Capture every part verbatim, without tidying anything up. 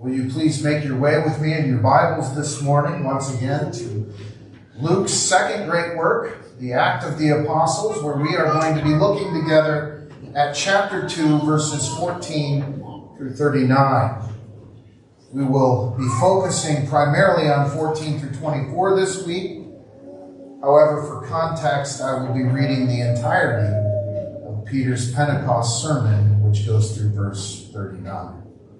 Will you please make your way with me in your Bibles this morning, once again, to Luke's second great work, the Act of the Apostles, where we are going to be looking together at chapter two, verses fourteen through thirty-nine. We will be focusing primarily on fourteen through twenty-four this week. However, for context, I will be reading the entirety of Peter's Pentecost sermon, which goes through verse thirty-nine.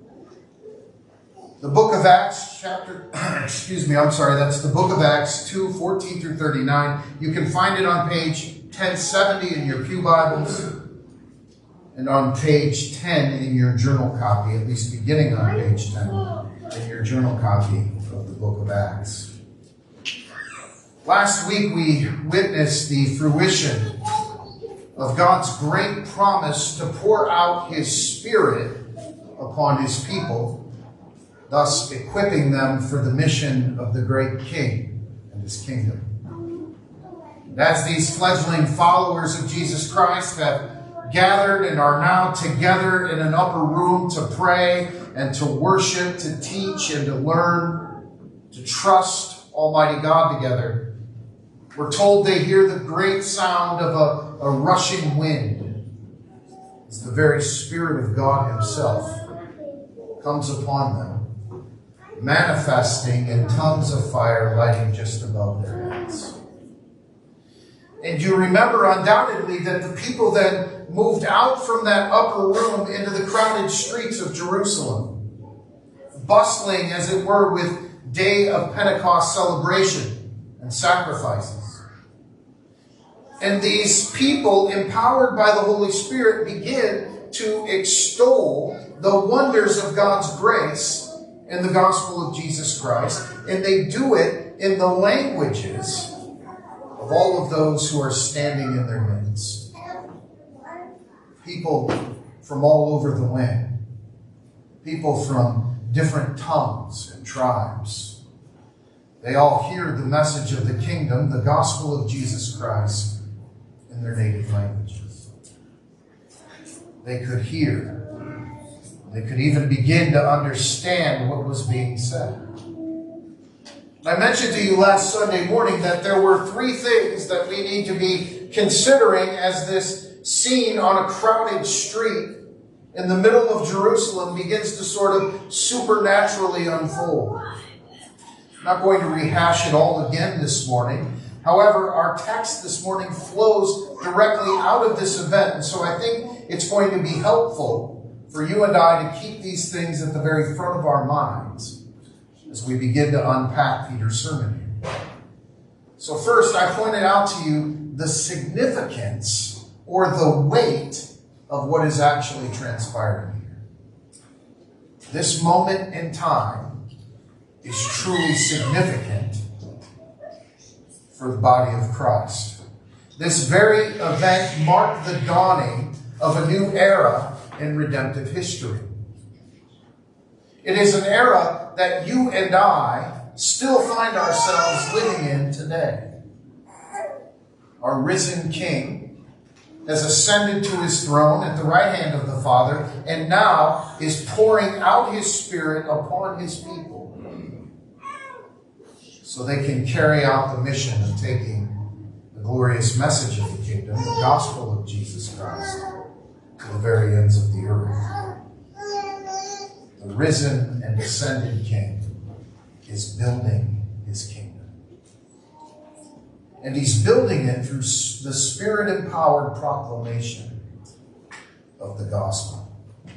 The book of Acts, chapter, excuse me, I'm sorry, that's the book of Acts two, fourteen through thirty-nine. You can find it on page ten seventy in your pew Bibles and on page ten in your journal copy, at least beginning on page ten in your journal copy of the book of Acts. Last week we witnessed the fruition of God's great promise to pour out His Spirit upon His people, thus equipping them for the mission of the great King and His kingdom. And as these fledgling followers of Jesus Christ have gathered and are now together in an upper room to pray and to worship, to teach and to learn, to trust Almighty God together, we're told they hear the great sound of a, a rushing wind as the very Spirit of God Himself comes upon them, manifesting in tongues of fire lighting just above their heads. And you remember undoubtedly that the people then moved out from that upper room into the crowded streets of Jerusalem, bustling, as it were, with day of Pentecost celebration and sacrifices. And these people, empowered by the Holy Spirit, begin to extol the wonders of God's grace in the gospel of Jesus Christ, and they do it in the languages of all of those who are standing in their midst. People from all over the land. People from different tongues and tribes. They all hear the message of the kingdom, the gospel of Jesus Christ, in their native languages. They could hear. They could even begin to understand what was being said. I mentioned to you last Sunday morning that there were three things that we need to be considering as this scene on a crowded street in the middle of Jerusalem begins to sort of supernaturally unfold. I'm not going to rehash it all again this morning. However, our text this morning flows directly out of this event, and so I think it's going to be helpful for you and I to keep these things at the very front of our minds as we begin to unpack Peter's sermon here. So first, I pointed out to you the significance or the weight of what is actually transpiring here. This moment in time is truly significant for the body of Christ. This very event marked the dawning of a new era in redemptive history. It is an era that you and I still find ourselves living in today. Our risen King has ascended to His throne at the right hand of the Father and now is pouring out His Spirit upon His people so they can carry out the mission of taking the glorious message of the kingdom, the gospel of Jesus Christ, to the very ends of the earth. The risen and ascended King is building His kingdom. And He's building it through the Spirit-empowered proclamation of the gospel.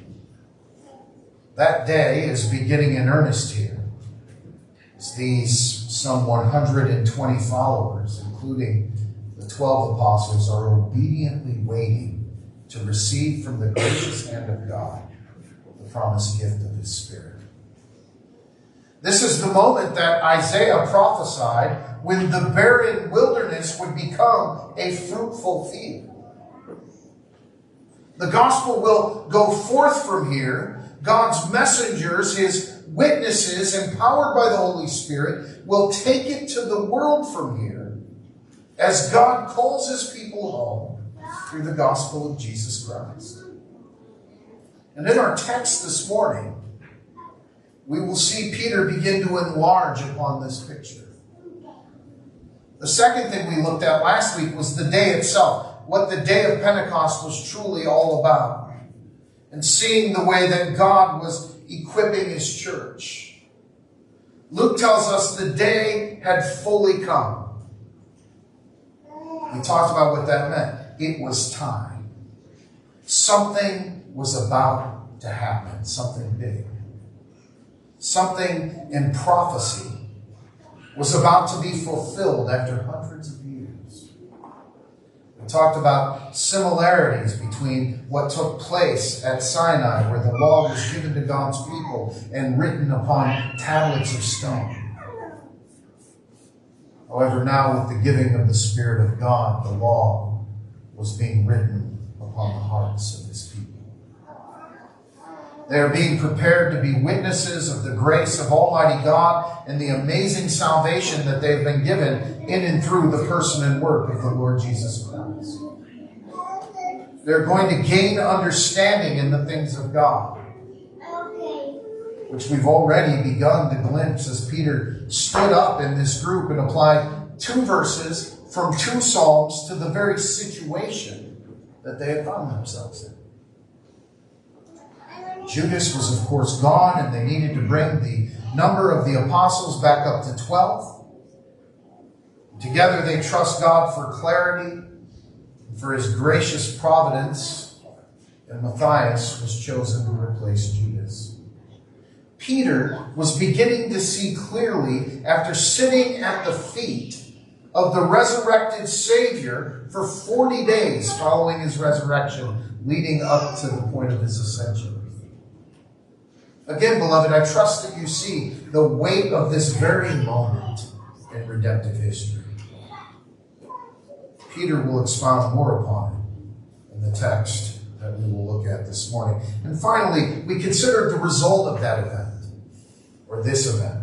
That day is beginning in earnest here, as these some one hundred twenty followers, including the twelve apostles, are obediently waiting to receive from the gracious hand of God the promised gift of His Spirit. This is the moment that Isaiah prophesied when the barren wilderness would become a fruitful field. The gospel will go forth from here. God's messengers, His witnesses, empowered by the Holy Spirit, will take it to the world from here as God calls His people home through the gospel of Jesus Christ. And in our text this morning, we will see Peter begin to enlarge upon this picture. The second thing we looked at last week was the day itself, what the day of Pentecost was truly all about, and seeing the way that God was equipping his church. Luke tells us the day had fully come. We talked about what that meant. It was time. Something was about to happen, something big. Something in prophecy was about to be fulfilled after hundreds of years. We talked about similarities between what took place at Sinai, where the law was given to God's people and written upon tablets of stone. However, now with the giving of the Spirit of God, the law was being written upon the hearts of his people. They are being prepared to be witnesses of the grace of Almighty God and the amazing salvation that they've been given in and through the person and work of the Lord Jesus Christ. They're going to gain understanding in the things of God, which we've already begun to glimpse as Peter stood up in this group and applied two verses from two Psalms to the very situation that they had found themselves in. Judas was, of course, gone, and they needed to bring the number of the apostles back up to twelve. Together they trust God for clarity, for his gracious providence, and Matthias was chosen to replace Judas. Peter was beginning to see clearly after sitting at the feet of the resurrected Savior for forty days following his resurrection, leading up to the point of his ascension. Again, beloved, I trust that you see the weight of this very moment in redemptive history. Peter will expound more upon it in the text that we will look at this morning. And finally, we consider the result of that event, or this event.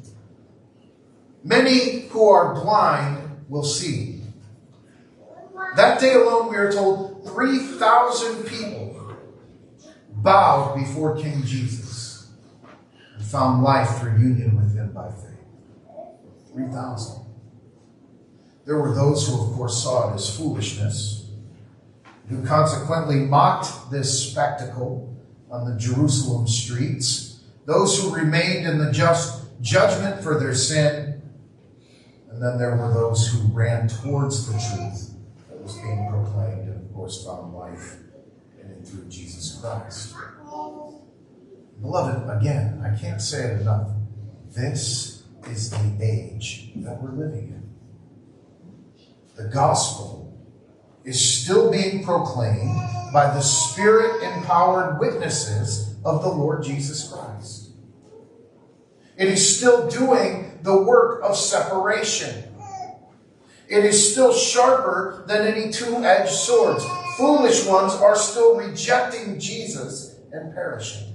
Many who are blind will see. That day alone, we are told, three thousand people bowed before King Jesus and found life through union with him by faith. three thousand. There were those who, of course, saw it as foolishness, who consequently mocked this spectacle on the Jerusalem streets, those who remained in the just judgment for their sin, and then there were those who ran towards the truth that was being proclaimed and, of course, found life in and through Jesus Christ. Beloved, again, I can't say it enough. This is the age that we're living in. The gospel is still being proclaimed by the Spirit-empowered witnesses of the Lord Jesus Christ. It is still doing the work of separation. It is still sharper than any two-edged swords. Foolish ones are still rejecting Jesus and perishing.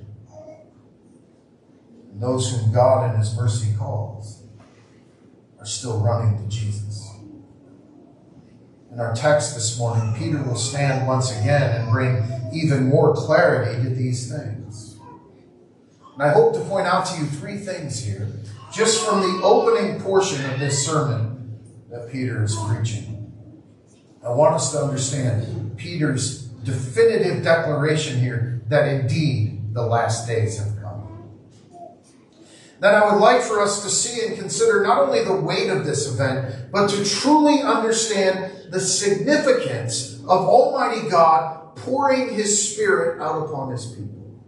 And those whom God in his mercy calls are still running to Jesus. In our text this morning, Peter will stand once again and bring even more clarity to these things. And I hope to point out to you three things here, just from the opening portion of this sermon that Peter is preaching. I want us to understand Peter's definitive declaration here that indeed the last days have come. Then I would like for us to see and consider not only the weight of this event, but to truly understand the significance of Almighty God pouring his Spirit out upon his people.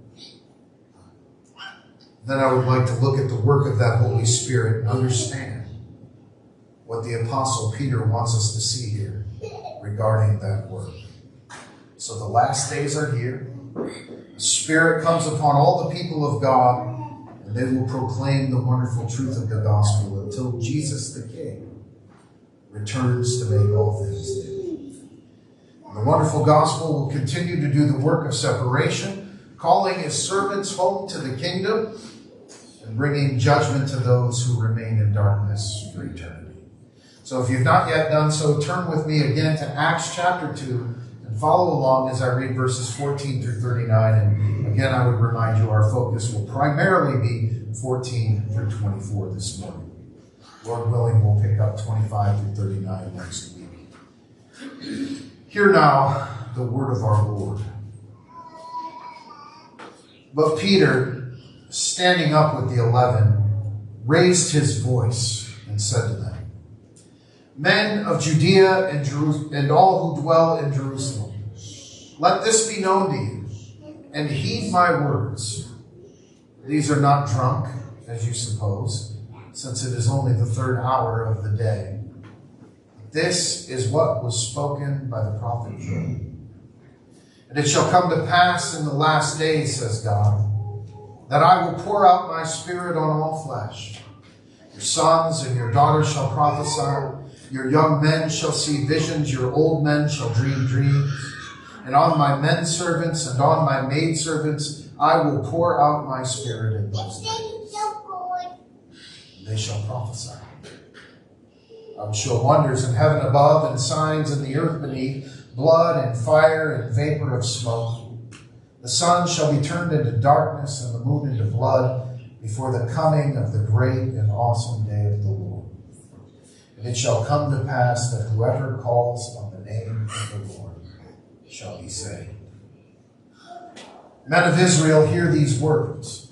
Then I would like to look at the work of that Holy Spirit and understand what the Apostle Peter wants us to see here regarding that work. So the last days are here. The Spirit comes upon all the people of God, and they will proclaim the wonderful truth of the gospel until Jesus the King returns to make all things new. And the wonderful gospel will continue to do the work of separation, calling his servants home to the kingdom and bringing judgment to those who remain in darkness for eternity. So if you've not yet done so, turn with me again to Acts chapter two and And follow along as I read verses fourteen through thirty-nine. And again, I would remind you our focus will primarily be fourteen through twenty-four this morning. Lord willing, we'll pick up twenty-five through thirty-nine next week. Hear now the word of our Lord. But Peter, standing up with the eleven, raised his voice and said to them, Men of Judea and, Jeru- and all who dwell in Jerusalem, let this be known to you, and heed my words. These are not drunk, as you suppose, since it is only the third hour of the day. This is what was spoken by the prophet Joel. And it shall come to pass in the last days, says God, that I will pour out my spirit on all flesh. Your sons and your daughters shall prophesy. Your young men shall see visions. Your old men shall dream dreams. And on my men servants and on my maid servants I will pour out my spirit in those days. They shall prophesy. I will show wonders in heaven above and signs in the earth beneath, blood and fire and vapor of smoke. The sun shall be turned into darkness and the moon into blood before the coming of the great and awesome day of the Lord. And it shall come to pass that whoever calls on the name of the Lord shall be saved. Men of Israel, hear these words.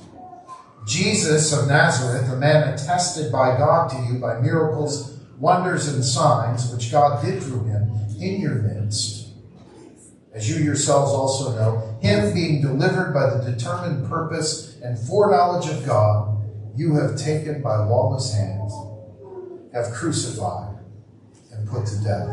Jesus of Nazareth, a man attested by God to you by miracles, wonders, and signs, which God did through him in your midst, as you yourselves also know, him being delivered by the determined purpose and foreknowledge of God, you have taken by lawless hands, have crucified and put to death,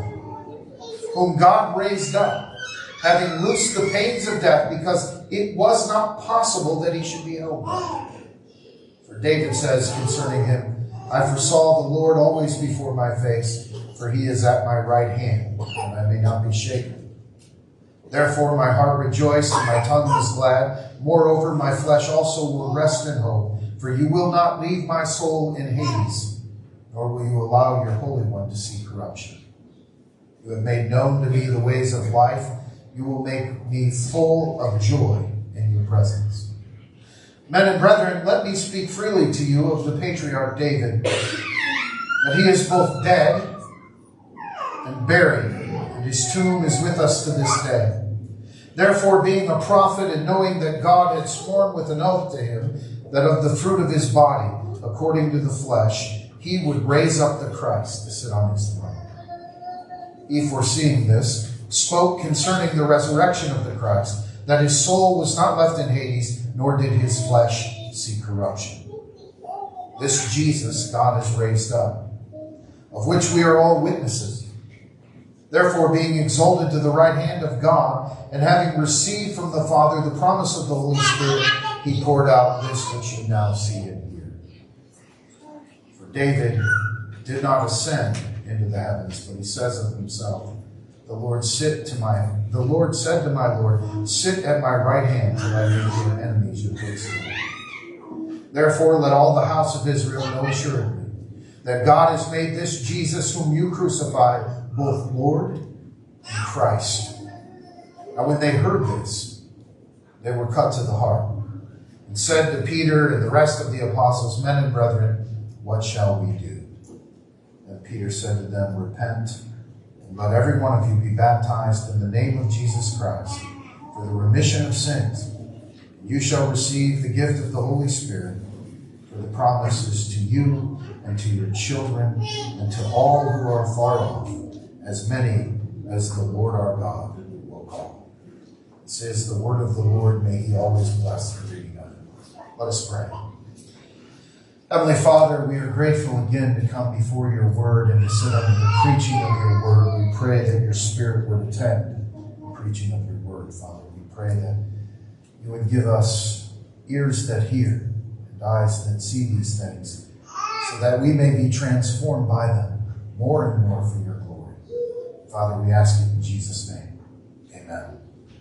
whom God raised up, having loosed the pains of death, because it was not possible that he should be held by. For David says concerning him, I foresaw the Lord always before my face, for he is at my right hand, and I may not be shaken. Therefore my heart rejoiced, and my tongue was glad. Moreover, my flesh also will rest in hope, for you will not leave my soul in Hades, nor will you allow your Holy One to see corruption. You have made known to me the ways of life. You will make me full of joy in your presence. Men and brethren, let me speak freely to you of the patriarch David, that he is both dead and buried, and his tomb is with us to this day. Therefore, being a prophet and knowing that God had sworn with an oath to him that of the fruit of his body, according to the flesh, he would raise up the Christ to sit on his throne. He, foreseeing this, spoke concerning the resurrection of the Christ, that his soul was not left in Hades, nor did his flesh see corruption. This Jesus God has raised up, of which we are all witnesses. Therefore, being exalted to the right hand of God, and having received from the Father the promise of the Holy Spirit, he poured out this which you now see and hear. For David did not ascend into the heavens, but he says of himself, The Lord sit to my the Lord said to my Lord, Sit at my right hand till I make your enemies your footstool. Therefore, let all the house of Israel know assuredly that God has made this Jesus whom you crucified both Lord and Christ. Now when they heard this, they were cut to the heart, and said to Peter and the rest of the apostles, Men and brethren, what shall we do? And Peter said to them, Repent, and let every one of you be baptized in the name of Jesus Christ for the remission of sins. And you shall receive the gift of the Holy Spirit, for the promise is to you and to your children and to all who are far off, as many as the Lord our God will call. This is the word of the Lord. May he always bless the reading of it. Let us pray. Heavenly Father, we are grateful again to come before your word and to sit under the preaching of your word. We pray that your Spirit would attend the preaching of your word, Father. We pray that you would give us ears that hear and eyes that see these things, so that we may be transformed by them more and more for your glory. Father, we ask it in Jesus' name. Amen.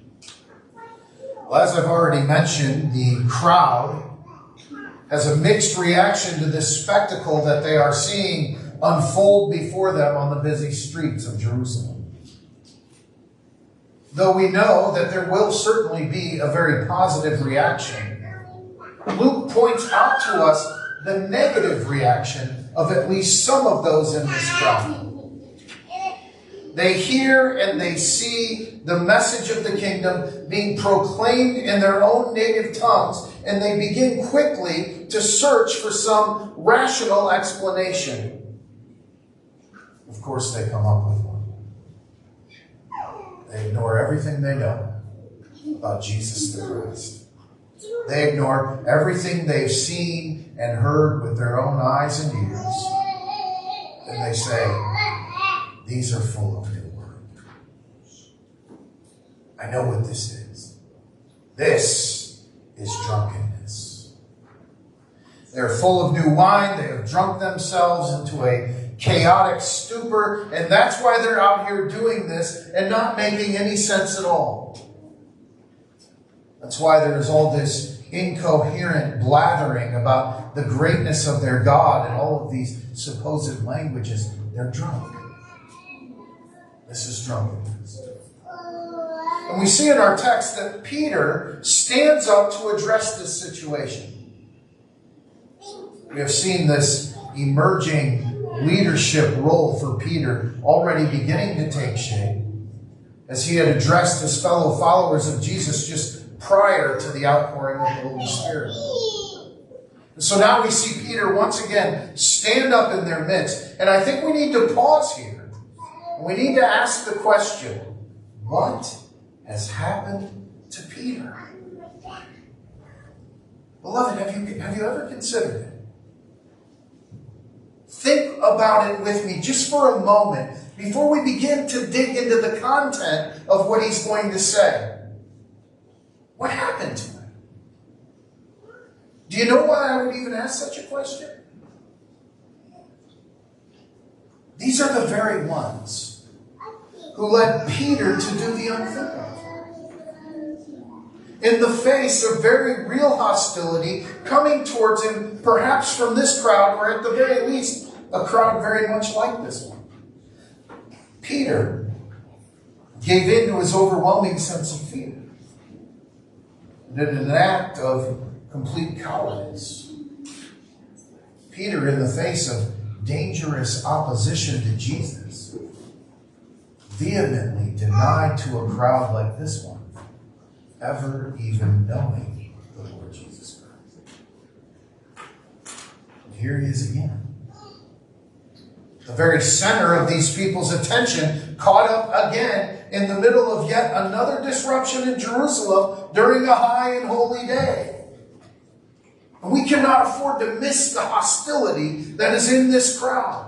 Well, as I've already mentioned, the crowd has a mixed reaction to this spectacle that they are seeing unfold before them on the busy streets of Jerusalem. though we know that there will certainly be a very positive reaction, Luke points out to us the negative reaction of at least some of those in this crowd. They hear and they see the message of the kingdom being proclaimed in their own native tongues, and they begin quickly to search for some rational explanation. Of course, they come up with one. They ignore everything they know about Jesus the Christ. They ignore everything they've seen and heard with their own eyes and ears. And they say, these are full of new words. I know what this is. This is drunkenness. They're full of new wine. They have drunk themselves into a chaotic stupor, and that's why they're out here doing this and not making any sense at all. That's why there's all this incoherent blathering about the greatness of their God and all of these supposed languages. They're drunk. This is drunkenness. And we see in our text that Peter stands up to address this situation. We have seen this emerging leadership role for Peter already beginning to take shape as he had addressed his fellow followers of Jesus just prior to the outpouring of the Holy Spirit. And so now we see Peter once again stand up in their midst. And I think we need to pause here. We need to ask the question, what has happened to Peter? Beloved, have you, have you ever considered it? Think about it with me just for a moment before we begin to dig into the content of what he's going to say. What happened to him? Do you know why I would even ask such a question? These are the very ones who led Peter to do the unthinkable. In the face of very real hostility coming towards him, perhaps from this crowd, or at the very least, a crowd very much like this one. Peter gave in to his overwhelming sense of fear. And in an act of complete cowardice, Peter, in the face of dangerous opposition to Jesus, vehemently denied to a crowd like this one ever even knowing the Lord Jesus Christ. And here he is again. The very center of these people's attention, caught up again in the middle of yet another disruption in Jerusalem during a high and holy day. And we cannot afford to miss the hostility that is in this crowd.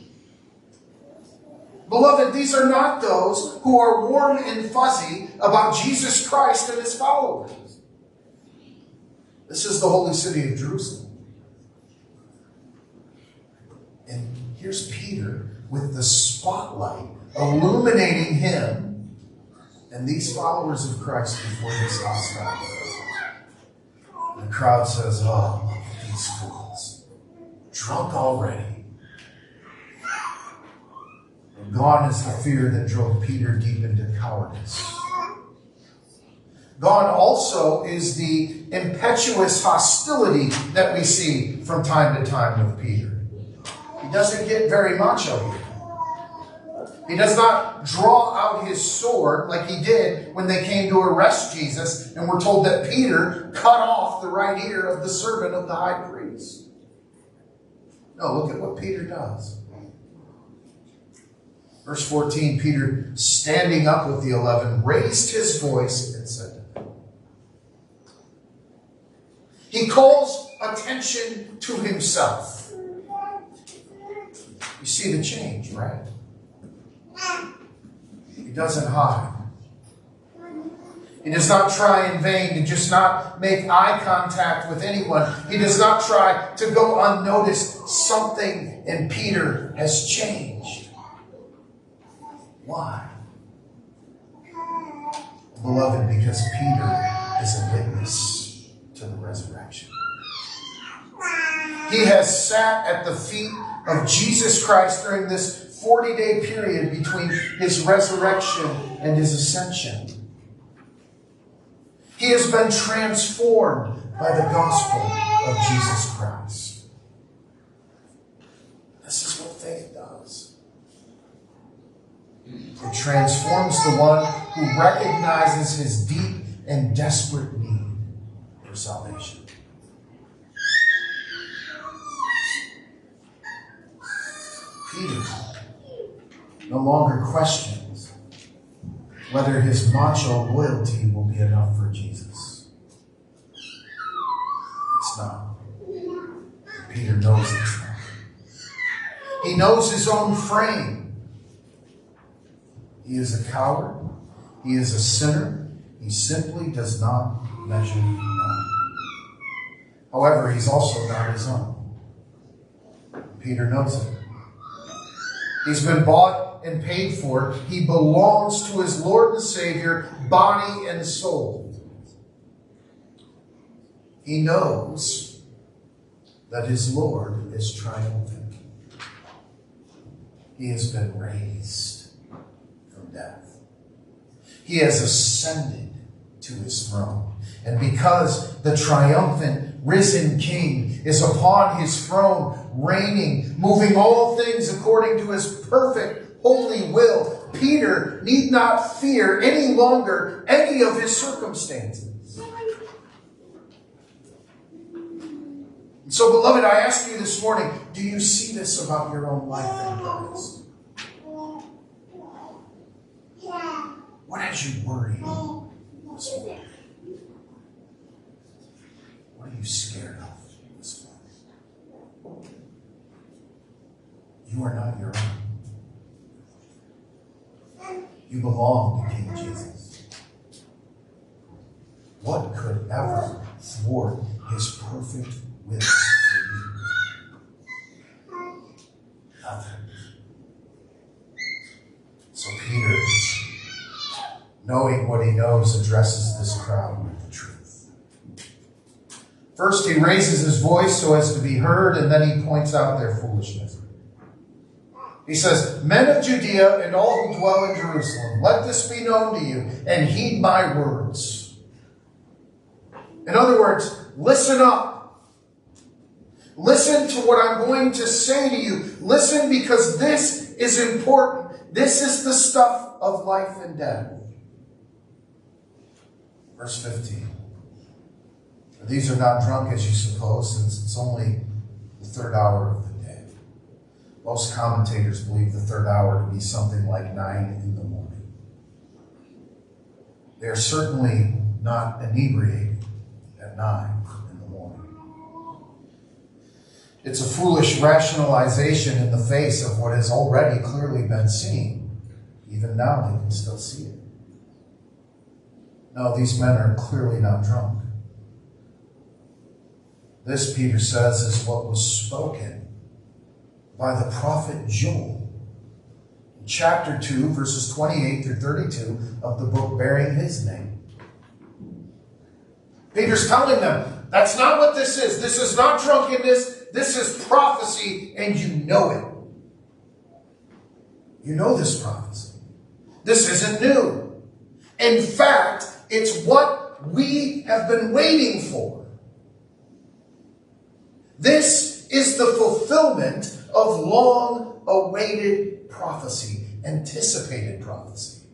Beloved, these are not those who are warm and fuzzy about Jesus Christ and his followers. This is the holy city of Jerusalem. And here's Peter with the spotlight illuminating him and these followers of Christ before this hostile. The crowd says, oh, look at these fools. Drunk already. And gone is the fear that drove Peter deep into cowardice. Gone also is the impetuous hostility that we see from time to time with Peter. He doesn't get very macho here. He does not draw out his sword like he did when they came to arrest Jesus, and we're told that Peter cut off the right ear of the servant of the high priest. No, look at what Peter does. Verse fourteen, Peter, standing up with the eleven, raised his voice and said to them. He calls attention to himself. You see the change, right? He doesn't hide. He does not try in vain to just not make eye contact with anyone. He does not try to go unnoticed. Something in Peter has changed. Why? Beloved, because Peter is a witness to the resurrection. He has sat at the feet of Jesus Christ during this forty-day period between his resurrection and his ascension. He has been transformed by the gospel of Jesus Christ. This is what faith does. It transforms the one who recognizes his deep and desperate need for salvation. Peter no longer questions whether his macho loyalty will be enough for Jesus. It's not. Peter knows it's not. He knows his own frame. He is a coward. He is a sinner. He simply does not measure up. However, he's also not his own. Peter knows it. He's been bought and paid for. He belongs to his Lord and Savior, body and soul. He knows that his Lord is triumphant. He has been raised from death. He has ascended to his throne. And because the triumphant, risen King is upon his throne, reigning, moving all things according to his perfect, holy will, Peter need not fear any longer any of his circumstances. So, beloved, I ask you this morning, do you see this about your own life in Christ? What has you worried this morning? What are you scared of this morning? You are not your own. You belong to King Jesus. What could ever thwart his perfect will for you? Nothing. So Peter, knowing what he knows, addresses this crowd with the truth. First, he raises his voice so as to be heard, and then he points out their foolishness. He says, "Men of Judea and all who dwell in Jerusalem, let this be known to you, and heed my words." In other words, listen up. Listen to what I'm going to say to you. Listen, because this is important. This is the stuff of life and death. Verse fifteen. These are not drunk as you suppose, since it's only the third hour of the day. Most commentators believe the third hour to be something like nine in the morning. They are certainly not inebriated at nine in the morning. It's a foolish rationalization in the face of what has already clearly been seen. Even now they can still see it. No, these men are clearly not drunk. This, Peter says, is what was spoken by the prophet Joel. In chapter two, verses twenty-eight through thirty-two of the book bearing his name. Peter's telling them, that's not what this is. This is not drunkenness. This is prophecy, and you know it. You know this prophecy. This isn't new. In fact, it's what we have been waiting for. This is the fulfillment of long-awaited prophecy, anticipated prophecy.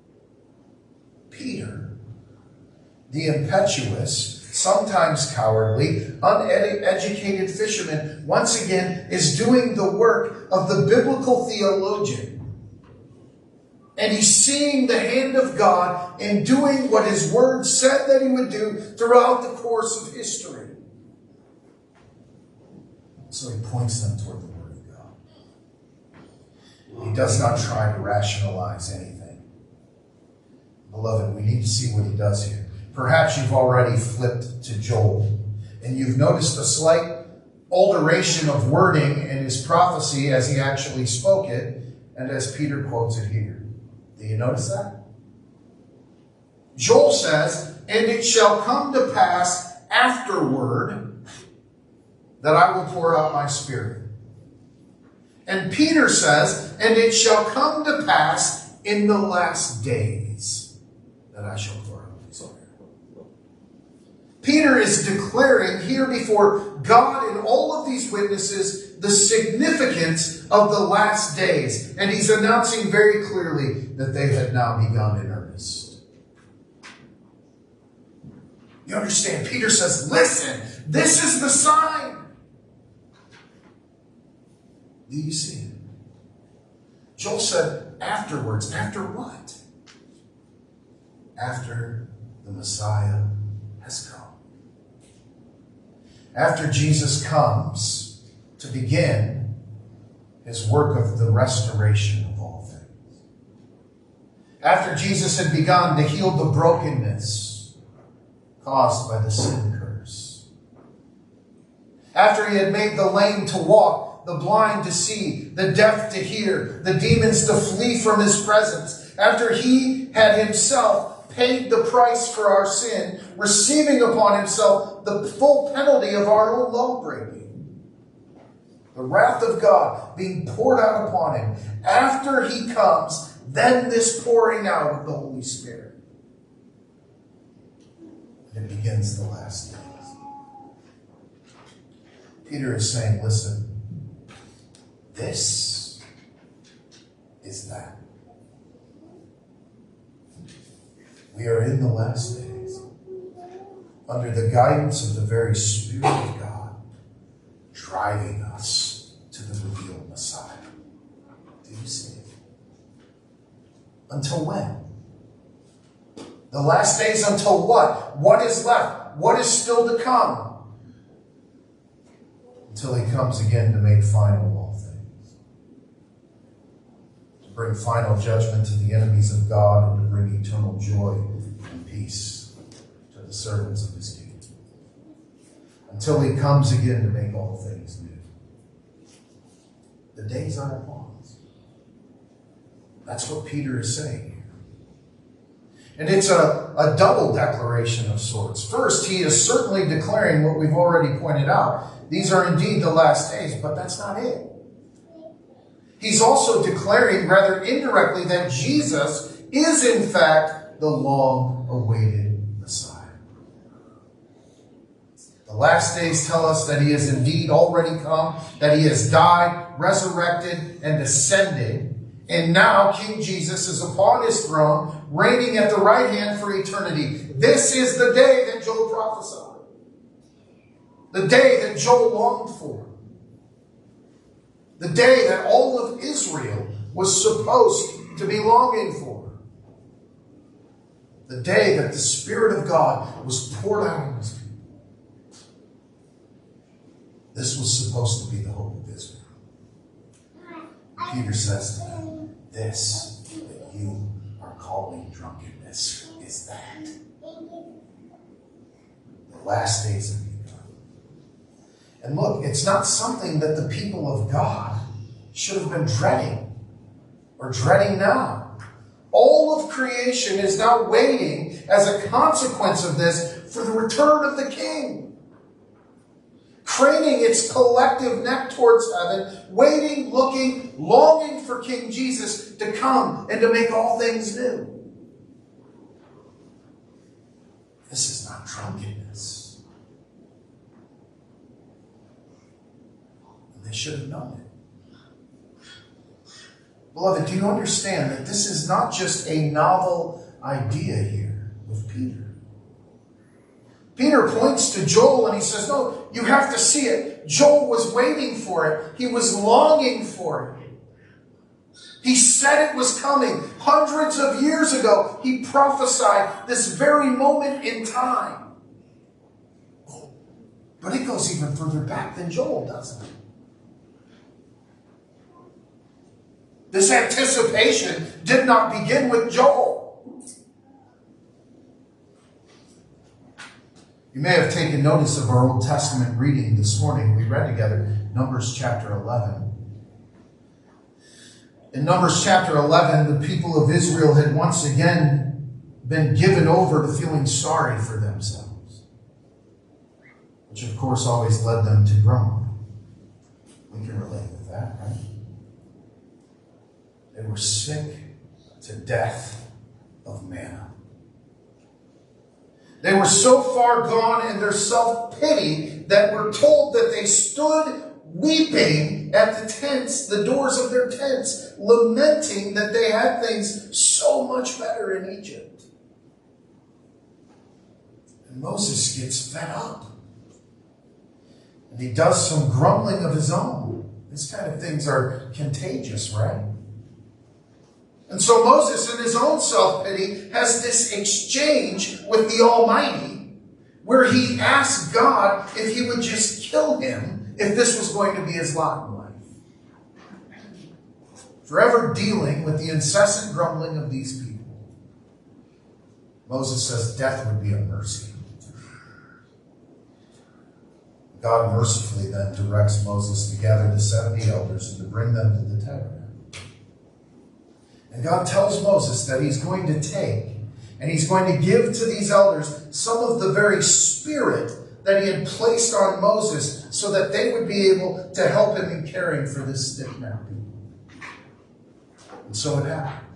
Peter, the impetuous, sometimes cowardly, uneducated fisherman, once again is doing the work of the biblical theologian. And he's seeing the hand of God in doing what his word said that he would do throughout the course of history. So he points them toward the word of God. He does not try to rationalize anything. Beloved, we need to see what he does here. Perhaps you've already flipped to Joel, and you've noticed a slight alteration of wording in his prophecy as he actually spoke it, and as Peter quotes it here. Do you notice that? Joel says, "And it shall come to pass afterward that I will pour out my spirit." And Peter says, "And it shall come to pass in the last days that I shall pour out my spirit." Peter is declaring here before God and all of these witnesses the significance of the last days. And he's announcing very clearly that they had now begun in earnest. You understand? Peter says, listen, this is the sign. Do you see it? Joel said, afterwards. After what? After the Messiah has come. After Jesus comes to begin his work of the restoration of all things. After Jesus had begun to heal the brokenness caused by the sin curse. After he had made the lame to walk, the blind to see, the deaf to hear, the demons to flee from his presence. After he had himself paid the price for our sin, receiving upon himself the full penalty of our own law-breaking. The wrath of God being poured out upon him. After he comes, then this pouring out of the Holy Spirit. And it begins the last days. Peter is saying, listen, this is that. We are in the last days, under the guidance of the very Spirit of God, driving us to the revealed Messiah. Do you see it? Until when? The last days until what? What is left? What is still to come? Until he comes again to make final all things. To bring final judgment to the enemies of God and to bring eternal joy and peace to the servants of his kingdom. Until he comes again to make all things new. The days are upon us. That's what Peter is saying here. And it's a, a double declaration of sorts. First, he is certainly declaring what we've already pointed out. These are indeed the last days, but that's not it. He's also declaring, rather indirectly, that Jesus is in fact the long-awaited Messiah. The last days tell us that he has indeed already come, that he has died, resurrected, and ascended. And now King Jesus is upon his throne, reigning at the right hand for eternity. This is the day that Joel prophesied. The day that Joel longed for. The day that all of Israel was supposed to be longing for. The day that the Spirit of God was poured out on his people. This was supposed to be the hope of Israel. Peter says to them, this that you are calling drunkenness is that. The last days have begun. And look, it's not something that the people of God should have been dreading or dreading now. All of creation is now waiting as a consequence of this for the return of the King. Craning its collective neck towards heaven, waiting, looking, longing for King Jesus to come and to make all things new. This is not drunkenness. And they should have known it. Beloved, do you understand that this is not just a novel idea here with Peter? Peter points to Joel and he says, no, you have to see it. Joel was waiting for it. He was longing for it. He said it was coming. Hundreds of years ago, he prophesied this very moment in time. But it goes even further back than Joel, doesn't it? This anticipation did not begin with Joel. You may have taken notice of our Old Testament reading this morning. We read together Numbers chapter eleven. In Numbers chapter eleven, the people of Israel had once again been given over to feeling sorry for themselves, which of course always led them to grumble. We can relate with that, right? They were sick to death of manna. They were so far gone in their self-pity that we're told that they stood weeping at the tents, the doors of their tents, lamenting that they had things so much better in Egypt. And Moses gets fed up. And he does some grumbling of his own. These kind of things are contagious, right? And so Moses, in his own self-pity, has this exchange with the Almighty where he asks God if he would just kill him if this was going to be his lot in life. Forever dealing with the incessant grumbling of these people, Moses says death would be a mercy. God mercifully then directs Moses to gather the seventy elders and to bring them to the tabernacle. And God tells Moses that he's going to take and he's going to give to these elders some of the very spirit that he had placed on Moses so that they would be able to help him in caring for this stiff-necked people. And so it happened.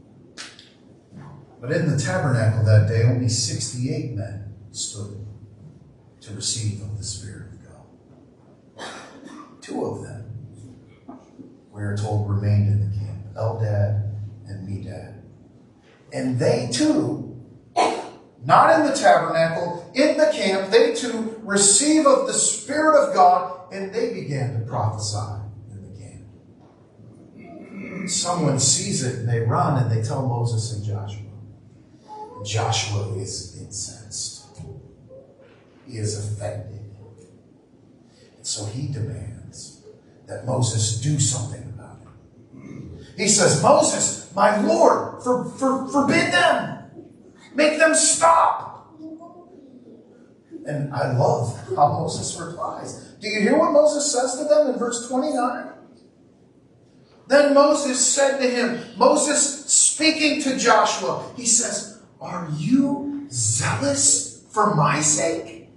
But in the tabernacle that day, only sixty-eight men stood to receive of the Spirit of God. Two of them, we are told, remained in the camp, Eldad and Medad. And they too, not in the tabernacle, in the camp, they too receive of the Spirit of God, and they began to prophesy in the camp. Someone sees it and they run and they tell Moses and Joshua. Joshua is incensed. He is offended. And so he demands that Moses do something about it. He says, Moses, my Lord, for, for, forbid them. Make them stop. And I love how Moses replies. Do you hear what Moses says to them in verse twenty-nine? Then Moses said to him, Moses speaking to Joshua, he says, are you zealous for my sake?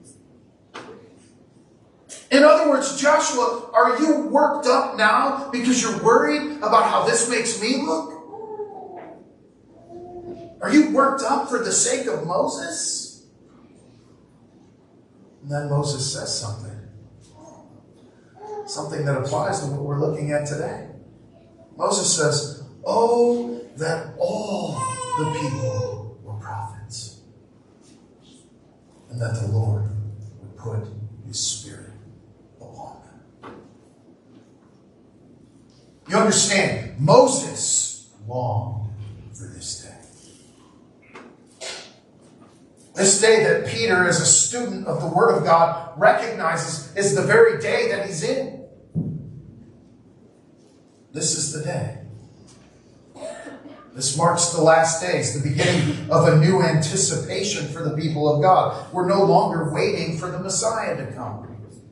In other words, Joshua, are you worked up now because you're worried about how this makes me look? Are you worked up for the sake of Moses? And then Moses says something. Something that applies to what we're looking at today. Moses says, oh, that all the people were prophets. And that the Lord would put his Spirit upon them. You understand, Moses longed for this day. This day that Peter, as a student of the Word of God, recognizes is the very day that he's in. This is the day. This marks the last days, the beginning of a new anticipation for the people of God. We're no longer waiting for the Messiah to come.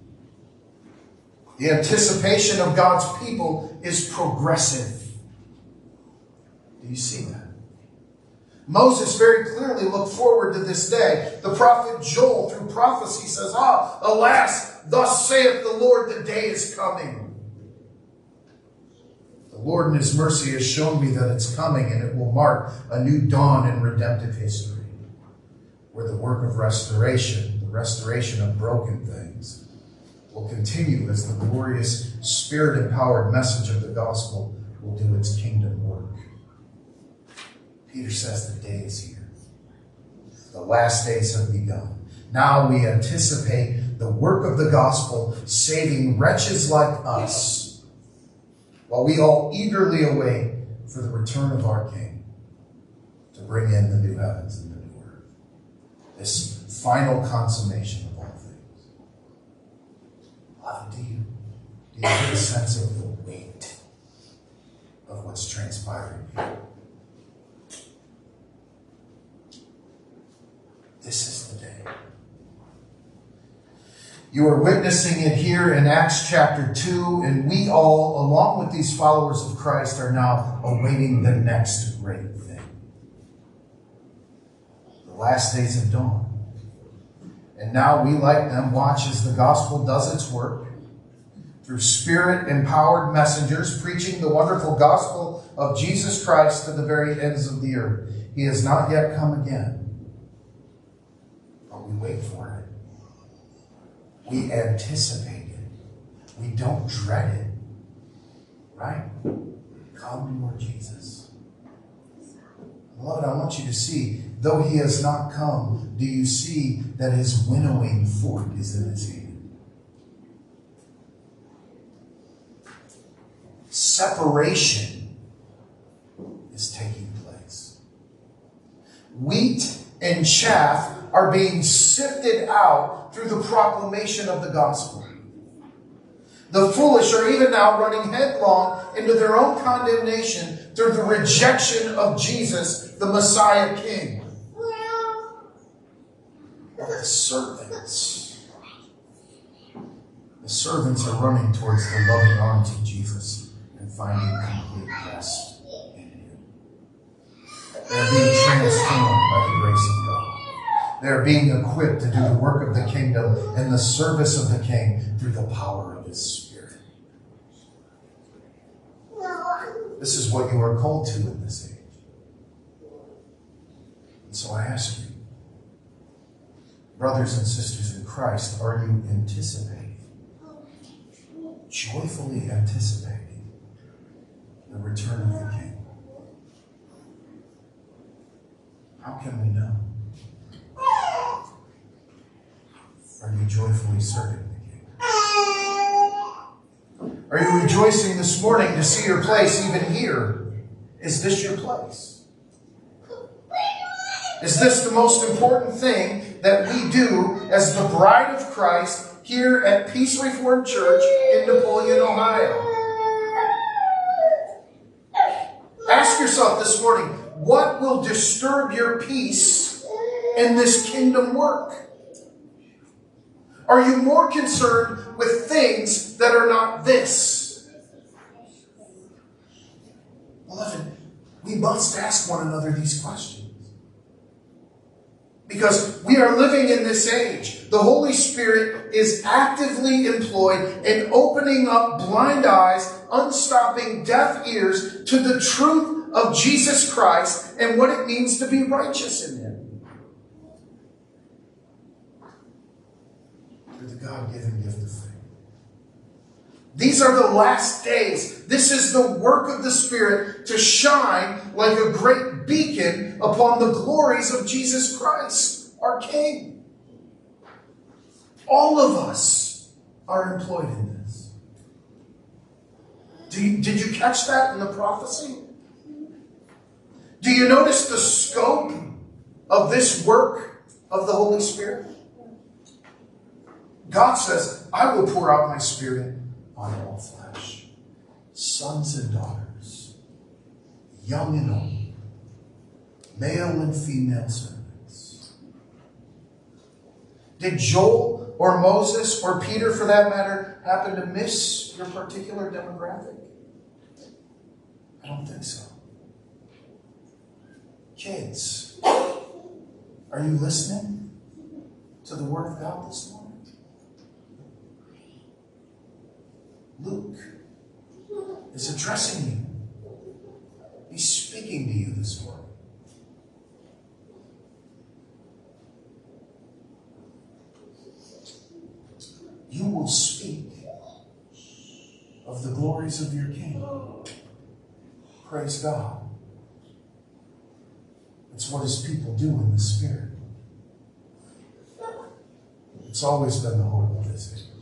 The anticipation of God's people is progressive. Do you see that? Moses very clearly looked forward to this day. The prophet Joel, through prophecy, says, Ah, alas, thus saith the Lord, the day is coming. The Lord in his mercy has shown me that it's coming, and it will mark a new dawn in redemptive history, where the work of restoration, the restoration of broken things, will continue as the glorious Spirit-empowered message of the gospel will do its kingdom work. Peter says the day is here. The last days have begun. Now we anticipate the work of the gospel saving wretches like us, while we all eagerly await for the return of our King to bring in the new heavens and the new earth. This final consummation of all things. Beloved, do you, do you get a sense of the weight of what's transpiring here? This is the day. You are witnessing it here in Acts chapter two, and we all, along with these followers of Christ, are now awaiting the next great thing. The last days have dawned. And now we, like them, watch as the gospel does its work through Spirit-empowered messengers preaching the wonderful gospel of Jesus Christ to the very ends of the earth. He has not yet come again. we wait for it. We anticipate it. We don't dread it. Right? Come, Lord Jesus. Beloved, I want you to see, though he has not come, do you see that his winnowing fork is in his hand? Separation is taking place. Wheat and chaff are being sifted out through the proclamation of the gospel. The foolish are even now running headlong into their own condemnation through the rejection of Jesus, the Messiah King. But the servants, the servants are running towards the loving arms of Jesus and finding complete rest in him. They're being transformed by the grace of God. They're being equipped to do the work of the kingdom and the service of the King through the power of his Spirit. This is what you are called to in this age. And so I ask you, brothers and sisters in Christ, are you anticipating, joyfully anticipating the return of the King? How can we know? Are you joyfully serving the King? Are you rejoicing this morning to see your place even here? Is this your place? Is this the most important thing that we do as the bride of Christ here at Peace Reformed Church in Napoleon, Ohio? Ask yourself this morning, what will disturb your peace in this kingdom work? Are you more concerned with things that are not this? Beloved, we must ask one another these questions. Because we are living in this age. The Holy Spirit is actively employed in opening up blind eyes, unstopping deaf ears to the truth of Jesus Christ and what it means to be righteous in him. Through the God-given gift of faith. These are the last days. This is the work of the Spirit to shine like a great beacon upon the glories of Jesus Christ, our King. All of us are employed in this. Do you, did you catch that in the prophecy? Do you notice the scope of this work of the Holy Spirit? God says, I will pour out my Spirit on all flesh, sons and daughters, young and old, male and female servants. Did Joel or Moses or Peter, for that matter, happen to miss your particular demographic? I don't think so. Kids, are you listening to the Word of God this morning? Luke is addressing you. He's speaking to you this morning. You will speak of the glories of your King. Praise God. It's what his people do in the Spirit. It's always been the hope of this age.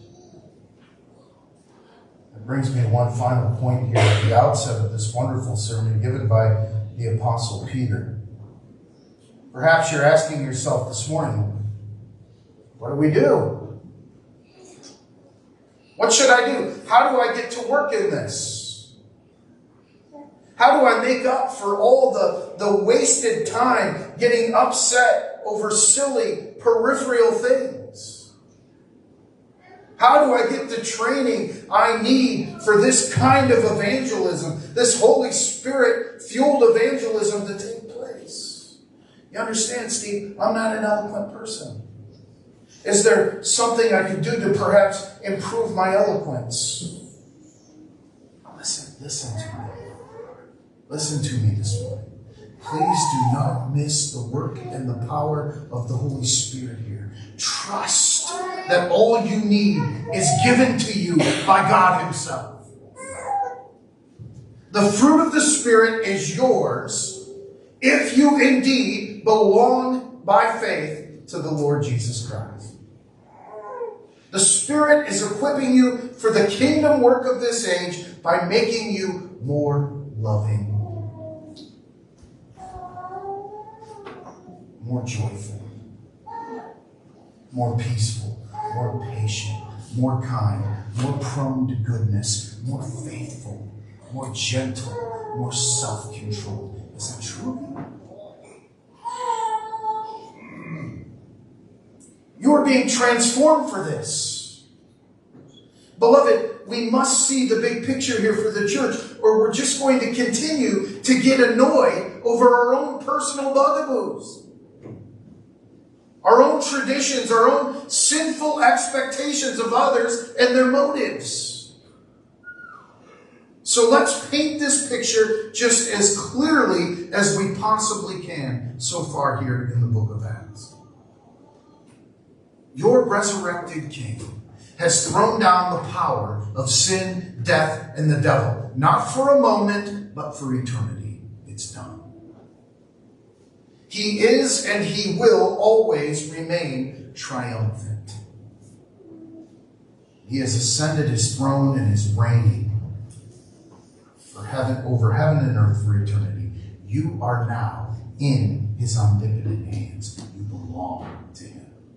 That brings me to one final point here at the outset of this wonderful sermon given by the Apostle Peter. Perhaps you're asking yourself this morning, what do we do? What should I do? How do I get to work in this? How do I make up for all the, the wasted time getting upset over silly peripheral things? How do I get the training I need for this kind of evangelism, this Holy Spirit-fueled evangelism to take place? You understand, Steve, I'm not an eloquent person. Is there something I could do to perhaps improve my eloquence? Listen, listen to me. Listen to me this morning. Please do not miss the work and the power of the Holy Spirit here. Trust that all you need is given to you by God Himself. The fruit of the Spirit is yours if you indeed belong by faith to the Lord Jesus Christ. The Spirit is equipping you for the kingdom work of this age by making you more loving, more joyful, more peaceful, more patient, more kind, more prone to goodness, more faithful, more gentle, more self-controlled. Is that true? You are being transformed for this. Beloved, we must see the big picture here for the church, or we're just going to continue to get annoyed over our own personal bugaboos, our own traditions, our own sinful expectations of others and their motives. So let's paint this picture just as clearly as we possibly can so far here in the book of Acts. Your resurrected King has thrown down the power of sin, death, and the devil. Not for a moment, but for eternity. It's done. He is and He will always remain triumphant. He has ascended His throne and is reigning for heaven, over heaven and earth for eternity. You are now in His omnipotent hands. You belong to Him.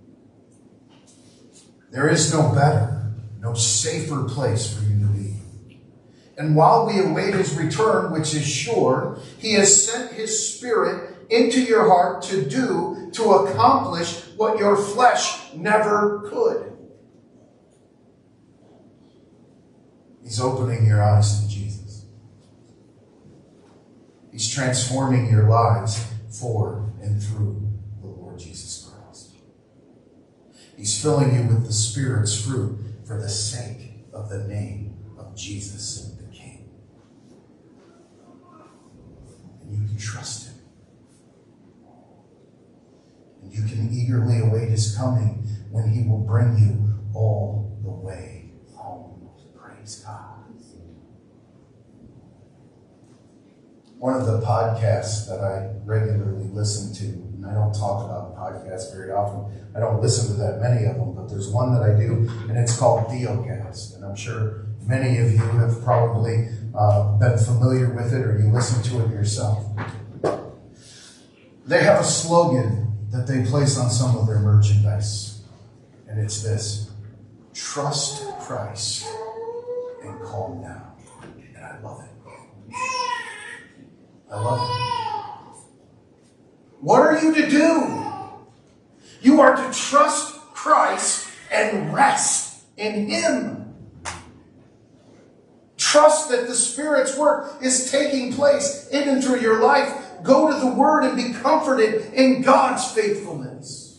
There is no better, no safer place for you to be. And while we await His return, which is sure, He has sent His Spirit into your heart to do, to accomplish what your flesh never could. He's opening your eyes to Jesus. He's transforming your lives for and through the Lord Jesus Christ. He's filling you with the Spirit's fruit for the sake of the name of Jesus the King. And you can trust Him. And you can eagerly await His coming when He will bring you all the way home. Praise God. One of the podcasts that I regularly listen to, and I don't talk about podcasts very often. I don't listen to that many of them, but there's one that I do, and it's called Theocast. And I'm sure many of you have probably uh, been familiar with it, or you listen to it yourself. They have a slogan that they place on some of their merchandise, and it's this: trust Christ and calm down. And I love it. I love it. What are you to do? You are to trust Christ and rest in Him. Trust that the Spirit's work is taking place in and through your life. Go to the Word and be comforted in God's faithfulness.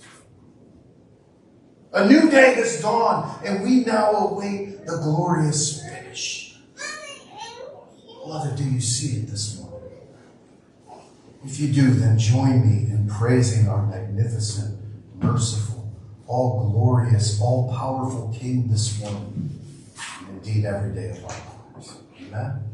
A new day has dawned, and we now await the glorious finish. Beloved, do you see it this morning? If you do, then join me in praising our magnificent, merciful, all-glorious, all-powerful King this morning, and indeed every day of our lives. Amen?